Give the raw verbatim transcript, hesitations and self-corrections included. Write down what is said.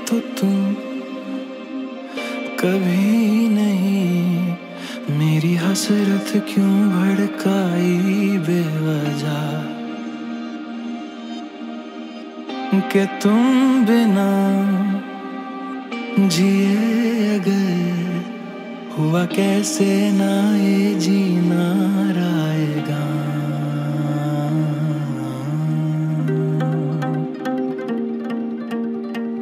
तो तुम कभी नहीं, मेरी हसरत क्यों भड़काई बेवजह, कि तुम बिना जिए अगर हुआ कैसे ना ये जीना।